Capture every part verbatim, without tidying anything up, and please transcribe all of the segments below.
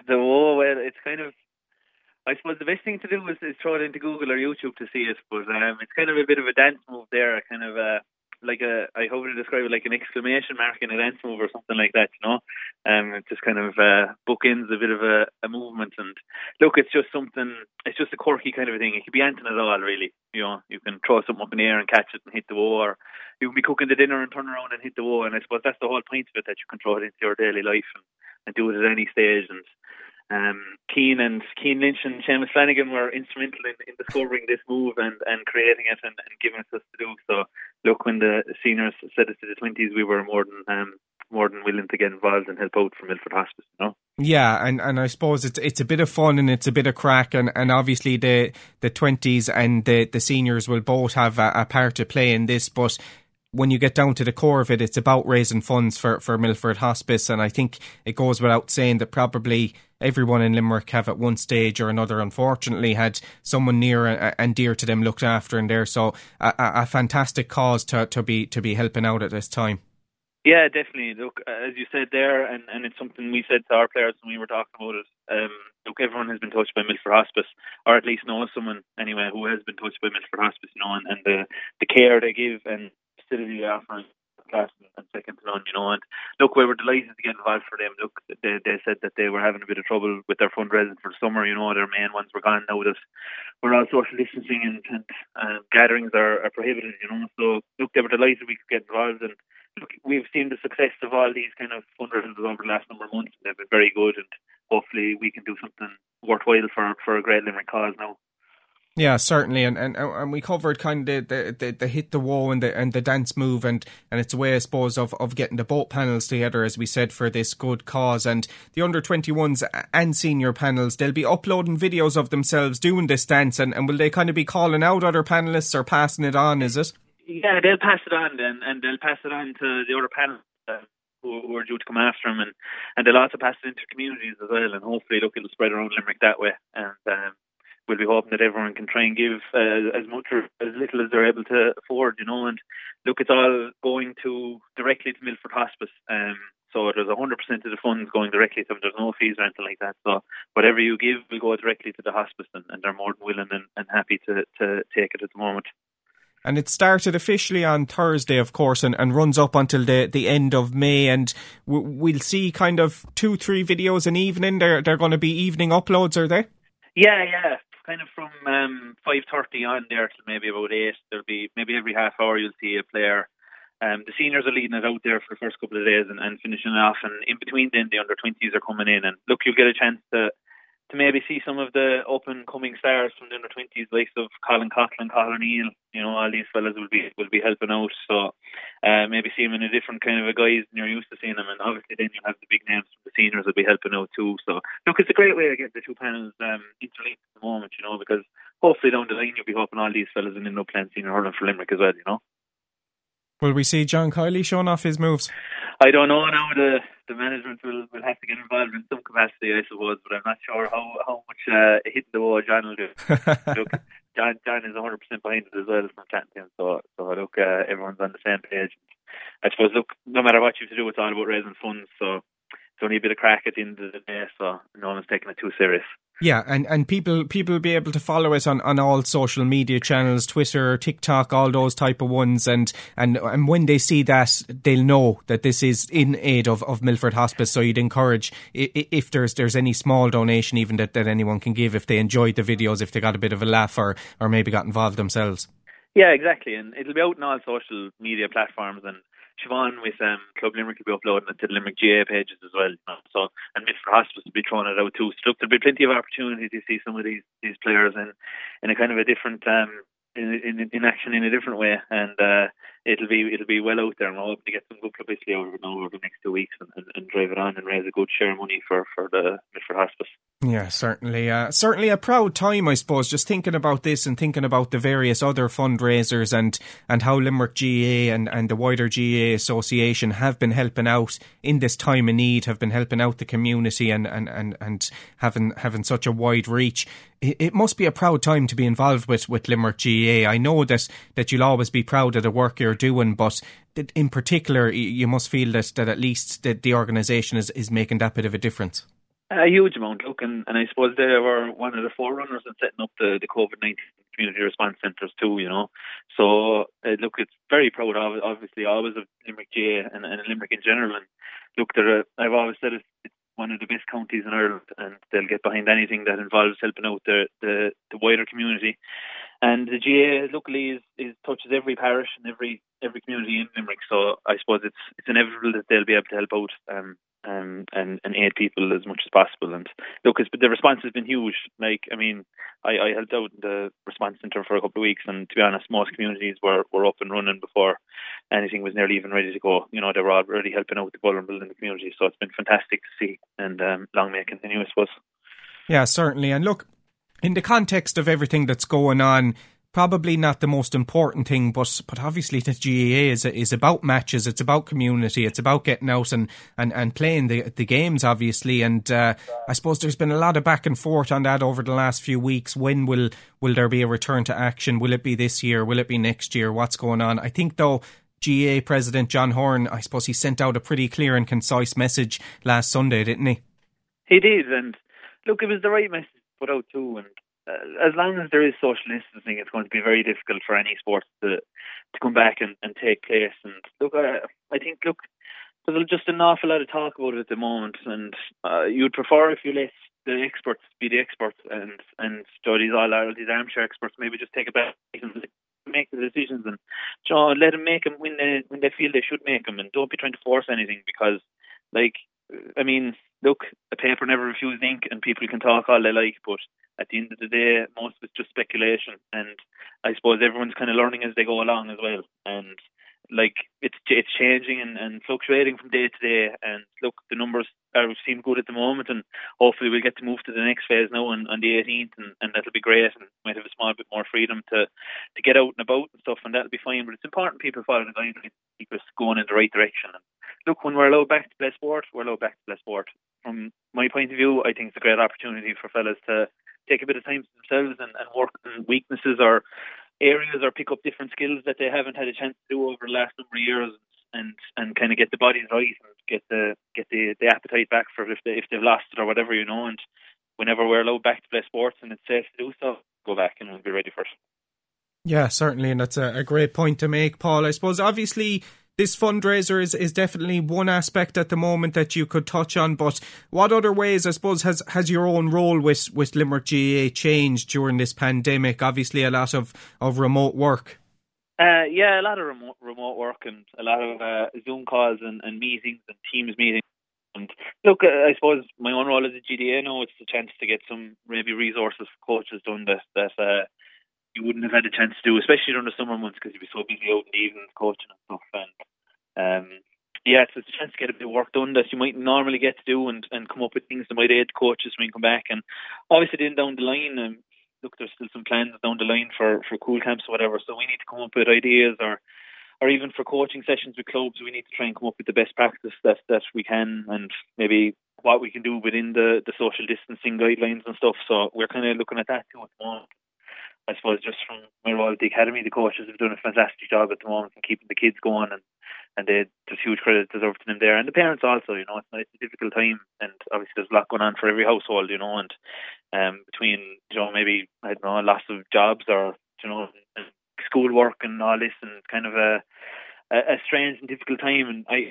The oh well, it's kind of. I suppose the best thing to do is, is throw it into Google or YouTube to see it. But um, it's kind of a bit of a dance move there, kind of uh, like a. I hope to describe it like an exclamation mark in a dance move or something like that. You know, um, it just kind of uh, bookends a bit of a, a movement. And look, it's just something. It's just a quirky kind of a thing. It could be anything at all, really. You know, you can throw something up in the air and catch it and hit the wall, or you can be cooking the dinner and turn around and hit the wall. And I suppose that's the whole point of it, that you can throw it into your daily life and, and do it at any stage. And Um, Keane and Keane Lynch and Seamus Flanagan were instrumental in, in discovering this move and, and creating it and, and giving it to us to do. So, look, when the seniors said it to the twenties, we were more than um, more than willing to get involved and help out for Milford Hospice. You know. Yeah, and, and I suppose it's it's a bit of fun and it's a bit of crack, and, and obviously the the twenties and the, the seniors will both have a, a part to play in this, but when you get down to the core of it, it's about raising funds for, for Milford Hospice. And I think it goes without saying that probably everyone in Limerick have at one stage or another, unfortunately, had someone near and dear to them looked after in there. So a, a fantastic cause to, to be to be helping out at this time. Yeah, definitely. Look, as you said there, and, and it's something we said to our players when we were talking about it. Um, look, everyone has been touched by Milford Hospice, or at least knows someone anyway who has been touched by Milford Hospice, you know, and, and the, the care they give and facility they offer class and second to none, you know. And look, we were delighted to get involved for them. Look, they, they said that they were having a bit of trouble with their fundraising for the summer, you know. Their main ones were gone now that we're all social distancing and, and uh, gatherings are, are prohibited, you know. So look, they were delighted we could get involved, and look, we've seen the success of all these kind of fundraisers over the last number of months. They've been very good, and hopefully we can do something worthwhile for, for a great Limerick cause now. Yeah, certainly, and and, and we covered kind of the, the, the hit the wall and the and the dance move, and, and it's a way, I suppose, of, of getting the both panels together, as we said, for this good cause. And the under twenty-ones and senior panels, they'll be uploading videos of themselves doing this dance, and, and will they kind of be calling out other panellists or passing it on, is it? Yeah, they'll pass it on then, and they'll pass it on to the other panels uh, who, who are due to come after them, and, and they'll also pass it into communities as well, and hopefully, look, it'll spread around Limerick that way. And um, we'll be hoping that everyone can try and give uh, as much or as little as they're able to afford, you know. And look, it's all going to directly to Milford Hospice. Um, so there's one hundred percent of the funds going directly to them. There's no fees or anything like that. So whatever you give will go directly to the hospice, and, and they're more than willing and, and happy to, to take it at the moment. And it started officially on Thursday, of course, and, and runs up until the, the end of May. And w- we'll see kind of two, three videos an evening. They're, they're going to be evening uploads, are they? Yeah, yeah. Kind of from um, five thirty on there till maybe about eight. There'll be maybe every half hour you'll see a player. Um, the seniors are leading it out there for the first couple of days and, and finishing it off. And in between then, the under twenties are coming in. And look, you'll get a chance to to maybe see some of the up-and-coming stars from the under twenties, likes of Colin Coughlin, Colin Neal. You know, all these fellas will be will be helping out. So uh, maybe see them in a different kind of a guise than you're used to seeing them. And obviously then you'll have the big names from the seniors will be helping out too. So look, it's a great way to get the two panels um, interlinked at the moment, you know, because hopefully down the line you'll be hoping all these fellas and end up playing senior hurling for Limerick as well, you know. Will we see John Kiley showing off his moves? I don't know now. The the management will, will have to get involved in some capacity, I suppose, but I'm not sure how, how much uh, hitting the wall John will do. Look, John John is one hundred percent behind it as well from chatting to him, so, so look, uh, everyone's on the same page. I suppose, look, no matter what you have to do, it's all about raising funds, so it's only a bit of crack at the end of the day, so no one's taking it too serious. Yeah, and, and people people will be able to follow it on, on all social media channels, Twitter, TikTok, all those type of ones, and, and, and when they see that, they'll know that this is in aid of, of Milford Hospice. So you'd encourage, if there's there's any small donation even that, that anyone can give, if they enjoyed the videos, if they got a bit of a laugh, or, or maybe got involved themselves. Yeah, exactly, and it'll be out on all social media platforms, and Siobhan with um, Club Limerick will be uploading it to the Limerick G A pages as well. You know? So, and Milford Hospice will be throwing it out too. So look, there'll be plenty of opportunity to see some of these these players in, in a kind of a different um, in, in in action in a different way, and uh, it'll be it'll be well out there, and we're hoping to get some good publicity over now over the next two weeks and, and, and drive it on and raise a good share of money for for the Milford Hospice. Yeah, certainly. Uh, certainly a proud time, I suppose, just thinking about this and thinking about the various other fundraisers and, and how Limerick G A and, and the wider G A Association have been helping out in this time of need, have been helping out the community and, and, and, and having having such a wide reach. It, it must be a proud time to be involved with, with Limerick G A. I know that, that you'll always be proud of the work you're doing, but in particular, you must feel that, that at least the, the organisation is, is making that bit of a difference. A huge amount, look, and, and I suppose they were one of the forerunners in setting up the, the COVID nineteen community response centres too, you know. So, uh, look, it's very proud, of, obviously, always of Limerick G A and, and Limerick in general. And look, they're, a- I've always said it's, it's one of the best counties in Ireland, and they'll get behind anything that involves helping out the, the, the wider community. And the G A, luckily, is, is touches every parish and every every community in Limerick. So I suppose it's it's inevitable that they'll be able to help out um, um, and and aid people as much as possible. And look, it's, the response has been huge. Like, I mean, I, I helped out in the response centre for a couple of weeks, and to be honest, most communities were, were up and running before anything was nearly even ready to go. You know, they were already helping out the vulnerable in the community. So it's been fantastic to see, and um, long may it continue, I suppose. Yeah, certainly. And look, in the context of everything that's going on, probably not the most important thing, but but obviously the G A A is is about matches, it's about community, it's about getting out and, and, and playing the the games, obviously. And uh, I suppose there's been a lot of back and forth on that over the last few weeks. When will will there be a return to action? Will it be this year? Will it be next year? What's going on? I think, though, G A A President John Horn, I suppose he sent out a pretty clear and concise message last Sunday, didn't he? He did, and look, it was the right message to put out too. And uh, as long as there is social distancing, it's going to be very difficult for any sport to to come back and, and take place. And look, I, I think, look, there's just an awful lot of talk about it at the moment, and uh, you'd prefer if you let the experts be the experts, and and so these all are these armchair experts maybe just take a back and make the decisions, and you know, let them make them when they when they feel they should make them, and don't be trying to force anything, because, like, I mean, look, a paper never refuses ink, and people can talk all they like, but at the end of the day, most of it's just speculation, and I suppose everyone's kind of learning as they go along as well, and like it's it's changing and, and fluctuating from day to day. And look, the numbers are seem good at the moment, and hopefully we'll get to move to the next phase now on, on the eighteenth, and, and that'll be great, and might have a small bit more freedom to to get out and about and stuff, and that'll be fine. But it's important people follow the guidelines, keep us going in the right direction. And look, when we're allowed back to play sport, we're allowed back to play sport. From my point of view, I think it's a great opportunity for fellas to take a bit of time to themselves and, and work on weaknesses or areas, or pick up different skills that they haven't had a chance to do over the last number of years, and and kind of get the bodies right and get the get the, the appetite back for if they if they've lost it or whatever, you know. And whenever we're allowed back to play sports and it's safe to do so, go back and we'll be ready for it. Yeah, certainly, and that's a, a great point to make, Paul. I suppose obviously this fundraiser is, is definitely one aspect at the moment that you could touch on, but what other ways, I suppose, has, has your own role with, with Limerick G A A changed during this pandemic? Obviously a lot of, of remote work. Uh, yeah, a lot of remote, remote work, and a lot of uh, Zoom calls and, and meetings and Teams meetings. And look, uh, I suppose my own role as a G D A now, it's a chance to get some maybe resources for coaches done that, that uh, you wouldn't have had a chance to do, especially during the summer months, because you'd be so busy out in the evenings coaching and stuff. And um, yeah, it's, it's a chance to get a bit of work done that you might normally get to do, and, and come up with things that might aid coaches when you come back. And obviously then down the line, um, look, there's still some plans down the line for, for cool camps or whatever, so we need to come up with ideas, or or even for coaching sessions with clubs, we need to try and come up with the best practice that, that we can, and maybe what we can do within the, the social distancing guidelines and stuff. So we're kind of looking at that too at the moment. I suppose just from my role at the academy, the coaches have done a fantastic job at the moment in keeping the kids going, and, and they, there's huge credit deserved to them there. And the parents also, you know, it's, it's a difficult time, and obviously there's a lot going on for every household, you know, and um, between, you know, maybe, I don't know, loss of jobs, or, you know, schoolwork and all this, and it's kind of a, a, a strange and difficult time. And I,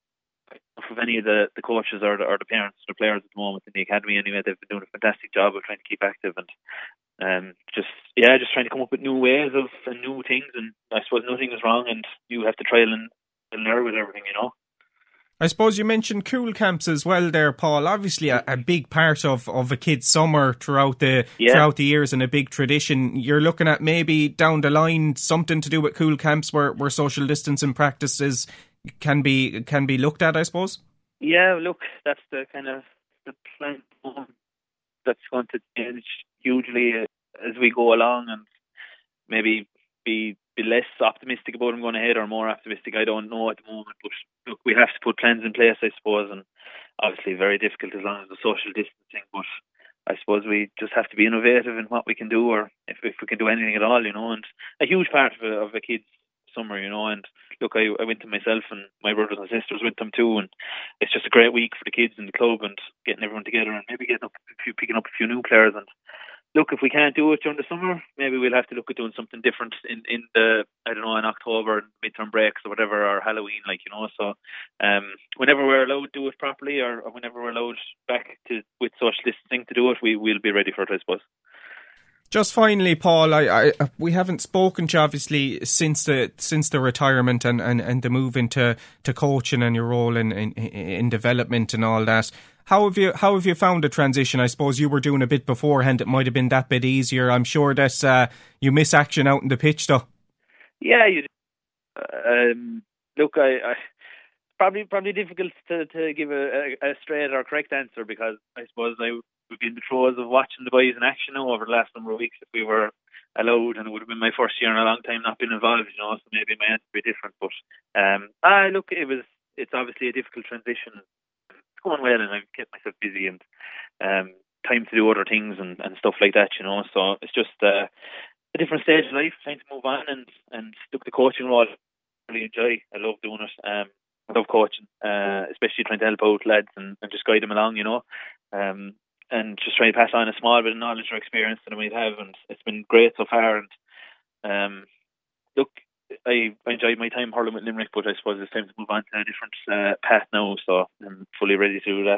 of any of the, the coaches or the, or the parents or the players at the moment in the academy anyway, they've been doing a fantastic job of trying to keep active, and um, just yeah, just trying to come up with new ways of and new things. And I suppose nothing is wrong, and you have to trial and, and error with everything, you know. I suppose you mentioned cool camps as well there, Paul. Obviously a, a big part of, of a kid's summer throughout the yeah. throughout the years, and a big tradition. You're looking at maybe down the line something to do with cool camps where, where social distancing practices can be can be looked at, I suppose. Yeah, look, that's the kind of the plan that's going to change hugely as we go along, and maybe be be less optimistic about them going ahead or more optimistic. I don't know at the moment, but look, we have to put plans in place, I suppose, and obviously very difficult as long as the social distancing, but I suppose we just have to be innovative in what we can do, or if, if we can do anything at all, you know. And a huge part of a, of a kid's summer, you know, and look, I, I went to myself and my brothers and sisters went them too, and it's just a great week for the kids in the club and getting everyone together and maybe getting up a few, picking up a few new players. And look, if we can't do it during the summer, maybe we'll have to look at doing something different in, in the, I don't know, in October, midterm breaks or whatever, or Halloween, like, you know. So um, whenever we're allowed to do it properly, or, or whenever we're allowed back to with social distancing to do it, we, we'll be ready for it, I suppose. Just finally, Paul, I, I we haven't spoken to you obviously since the since the retirement and, and, and the move into to coaching and your role in, in in development and all that. How have you how have you found the transition? I suppose you were doing a bit beforehand. It might have been that bit easier. I'm sure that uh, you miss action out in the pitch, though. Yeah, you do. Um, look, I, I probably probably difficult to, to give a, a, a straight or correct answer, because I suppose I would be in the throes of watching the boys in action now over the last number of weeks if we were allowed, and it would have been my first year in a long time not being involved, you know, so maybe my answer would be different. But um, I look, it was it's obviously a difficult transition. It's going well, and I've kept myself busy and um, time to do other things and, and stuff like that, you know. So it's just uh, a different stage of life, trying to move on, and and look, the coaching role I really enjoy. I love doing it. Um, I love coaching, uh, especially trying to help out lads and, and just guide them along, you know. Um, and just trying to pass on a small bit of knowledge or experience that I might have, and it's been great so far. And um, look, I, I enjoyed my time hurling with Limerick, but I suppose it's time to move on to a different uh, path now, so I'm fully ready to do that.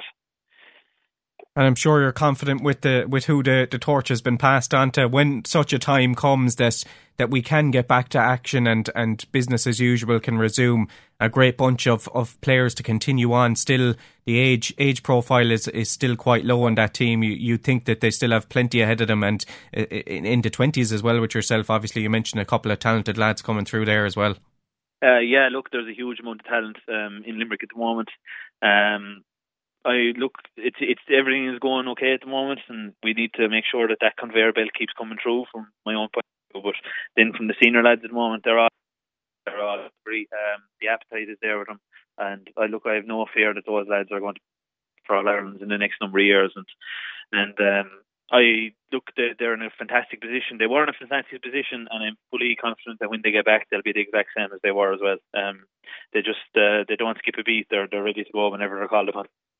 And I'm sure you're confident with the with who the, the torch has been passed on to, when such a time comes that that we can get back to action and, and business as usual can resume. A great bunch of, of players to continue on. Still, the age age profile is, is still quite low on that team. You you think that they still have plenty ahead of them, and in, in the twenties as well with yourself. Obviously, you mentioned a couple of talented lads coming through there as well. Uh, yeah, look, there's a huge amount of talent um, in Limerick at the moment. Um, I look, it's it's everything is going okay at the moment, and we need to make sure that that conveyor belt keeps coming through from my own point of view. But then from the senior lads at the moment, they're all they're all free. Um, the appetite is there with them, and I look, I have no fear that those lads are going to for All Ireland in the next number of years. And and um, I look, they're, they're in a fantastic position. They were in a fantastic position, and I'm fully confident that when they get back, they'll be the exact same as they were as well. Um, they just uh, they don't skip a beat. They're they're ready to go whenever they're called upon.